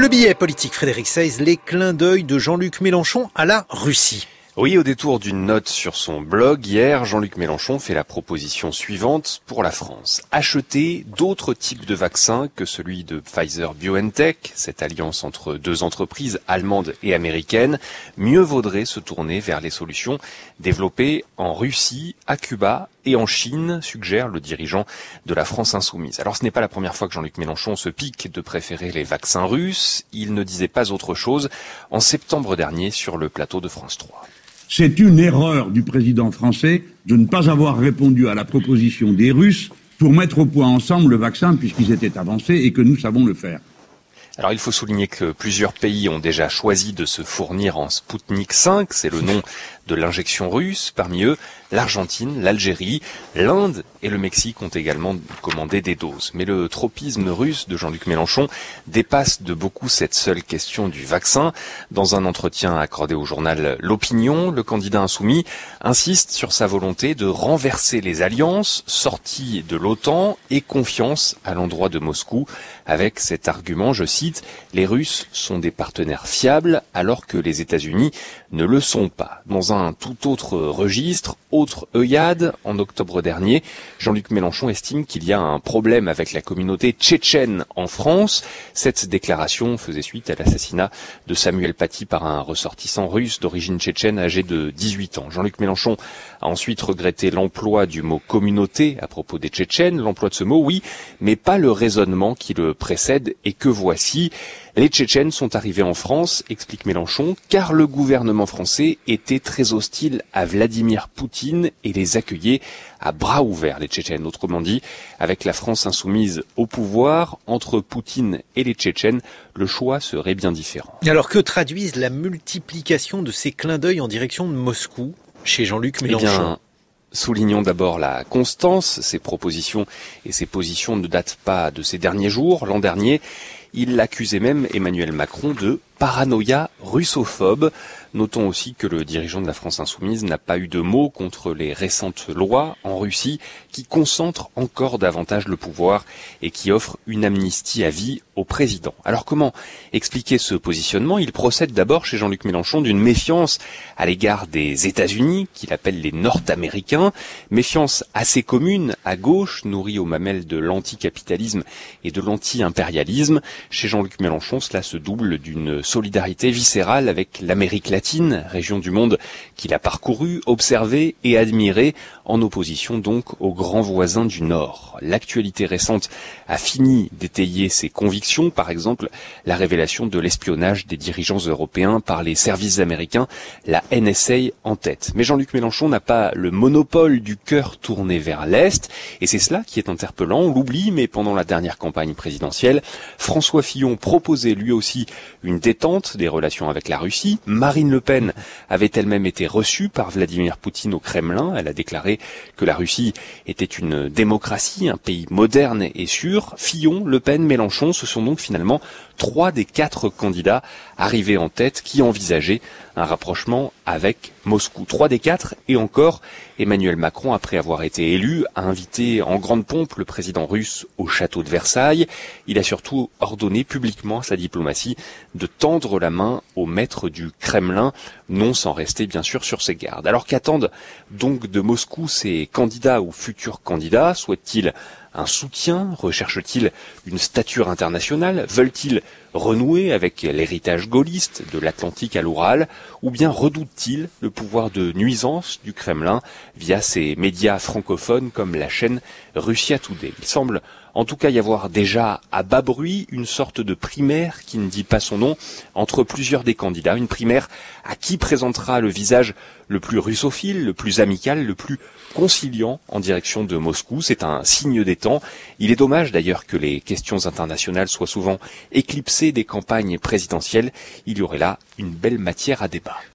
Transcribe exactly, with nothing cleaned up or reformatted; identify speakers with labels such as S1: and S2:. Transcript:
S1: Le billet politique, Frédéric Seyss, les clins d'œil de Jean-Luc Mélenchon à la Russie.
S2: Oui, au détour d'une note sur son blog, hier, Jean-Luc Mélenchon fait la proposition suivante pour la France. Acheter d'autres types de vaccins que celui de Pfizer-BioNTech, cette alliance entre deux entreprises allemandes et américaines. Mieux vaudrait se tourner vers les solutions développées en Russie, à Cuba et en Chine, suggère le dirigeant de la France insoumise. Alors ce n'est pas la première fois que Jean-Luc Mélenchon se pique de préférer les vaccins russes. Il ne disait pas autre chose en septembre dernier sur le plateau de France trois.
S3: C'est une erreur du président français de ne pas avoir répondu à la proposition des Russes pour mettre au point ensemble le vaccin puisqu'ils étaient avancés et que nous savons le faire.
S2: Alors il faut souligner que plusieurs pays ont déjà choisi de se fournir en Sputnik cinq, c'est le nom de l'injection russe. Parmi eux, l'Argentine, l'Algérie, l'Inde et le Mexique ont également commandé des doses. Mais le tropisme russe de Jean-Luc Mélenchon dépasse de beaucoup cette seule question du vaccin. Dans un entretien accordé au journal L'Opinion, le candidat insoumis insiste sur sa volonté de renverser les alliances, sortie de l'OTAN et confiance à l'endroit de Moscou, avec cet argument, je cite, « Les Russes sont des partenaires fiables alors que les États-Unis ne le sont pas ». Dans un tout autre registre, autre œillade, en octobre dernier, Jean-Luc Mélenchon estime qu'il y a un problème avec la communauté tchétchène en France. Cette déclaration faisait suite à l'assassinat de Samuel Paty par un ressortissant russe d'origine tchétchène âgé de dix-huit ans. Jean-Luc Mélenchon a ensuite regretté l'emploi du mot communauté à propos des Tchétchènes. L'emploi de ce mot, oui, mais pas le raisonnement qui le précède et que voici. Les Tchétchènes sont arrivés en France, explique Mélenchon, car le gouvernement français était très hostile à Vladimir Poutine et les accueillait à bras ouverts, les Tchétchènes. Autrement dit, avec la France insoumise au pouvoir, entre Poutine et les Tchétchènes, le choix serait bien différent.
S1: Alors que traduisent la multiplication de ces clins d'œil en direction de Moscou chez Jean-Luc Mélenchon ?
S2: Eh bien, soulignons d'abord la constance. Ces propositions et ces positions ne datent pas de ces derniers jours. L'an dernier, il accusait même Emmanuel Macron de paranoïa russophobe. Notons aussi que le dirigeant de la France insoumise n'a pas eu de mots contre les récentes lois en Russie qui concentrent encore davantage le pouvoir et qui offrent une amnistie à vie au président. Alors comment expliquer ce positionnement ? Il procède d'abord chez Jean-Luc Mélenchon d'une méfiance à l'égard des États-Unis, qu'il appelle les Nord-Américains, méfiance assez commune à gauche, nourrie aux mamelles de l'anticapitalisme et de l'anti-impérialisme. Chez Jean-Luc Mélenchon, cela se double d'une solidarité viscérale avec l'Amérique latine, région du monde qu'il a parcouru, observé et admiré, en opposition donc aux grands voisins du Nord. L'actualité récente a fini d'étayer ses convictions, par exemple la révélation de l'espionnage des dirigeants européens par les services américains, la N S A en tête. Mais Jean-Luc Mélenchon n'a pas le monopole du cœur tourné vers l'Est, et c'est cela qui est interpellant. On l'oublie, mais pendant la dernière campagne présidentielle, François Fillon proposait lui aussi une détente des relations avec la Russie. Marine Le Pen avait elle-même été reçue par Vladimir Poutine au Kremlin. Elle a déclaré que la Russie était une démocratie, un pays moderne et sûr. Fillon, Le Pen, Mélenchon, ce sont donc finalement trois des quatre candidats arrivés en tête qui envisageaient un rapprochement avec Moscou. Trois des quatre, et encore, Emmanuel Macron, après avoir été élu, a invité en grande pompe le président russe au château de Versailles. Il a surtout ordonné publiquement à sa diplomatie de tendre la main au maître du Kremlin, non sans rester bien sûr sur ses gardes. Alors qu'attendent donc de Moscou ces candidats ou futurs candidats ? Souhaitent-ils un soutien? Recherchent-ils une stature internationale? Veulent-ils renouer avec l'héritage gaulliste de l'Atlantique à l'Oural? Ou bien redoutent-ils le pouvoir de nuisance du Kremlin via ces médias francophones comme la chaîne Russia Today? Il semble en tout cas y avoir déjà à bas bruit une sorte de primaire qui ne dit pas son nom entre plusieurs des candidats. Une primaire à qui présentera le visage le plus russophile, le plus amical, le plus conciliant en direction de Moscou. C'est un signe des temps. Il est dommage d'ailleurs que les questions internationales soient souvent éclipsées des campagnes présidentielles. Il y aurait là une belle matière à débat.